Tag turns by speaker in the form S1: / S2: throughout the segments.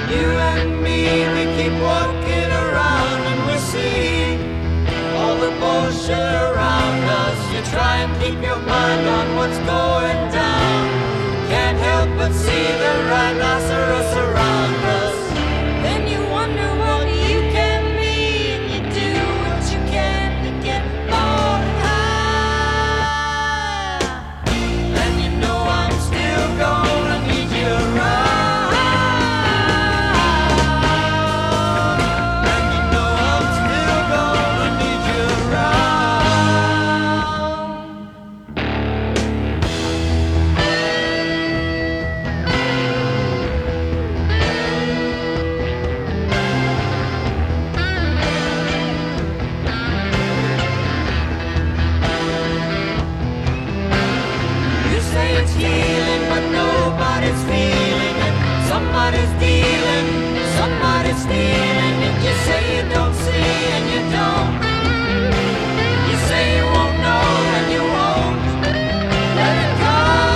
S1: You and me, we keep walking around and we see all the bullshit around us. You try and keep your mind on what's going down. Can't help but see the rhinoceros around us. Then you wonder what you can be, and you do what you can to get more high. And you know I'm still gonna need you around. And you know I'm still gonna need you around. You say it's healing, but nobody's feeling it. Somebody's dealing, somebody's stealing it. You say you don't see and you don't. You say you won't know and you won't. Let it go.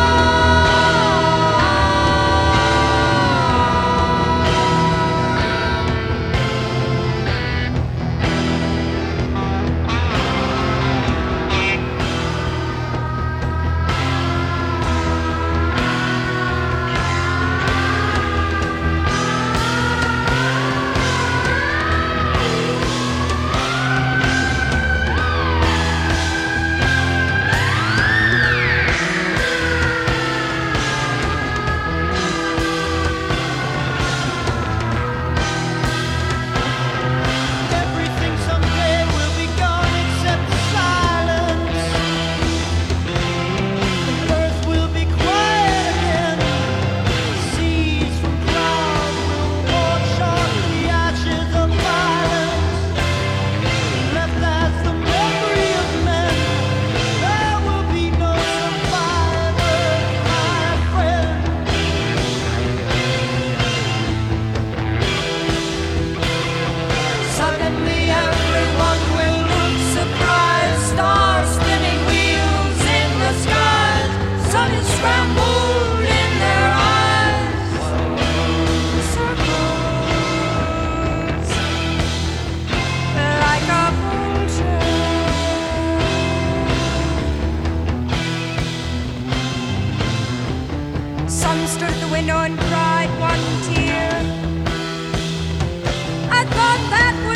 S1: Everything someday will be gone except silence. The earth will be quiet again. Seas from clouds will wash off the ashes of violence. Left as the memory of men, there will be no survivors, my friend. Suddenly everyone will look surprised. Stars spinning wheels in the skies. Sun is scrambled in their eyes. Circles like a vulture. Sun stood at the window and cried one tear. I thought that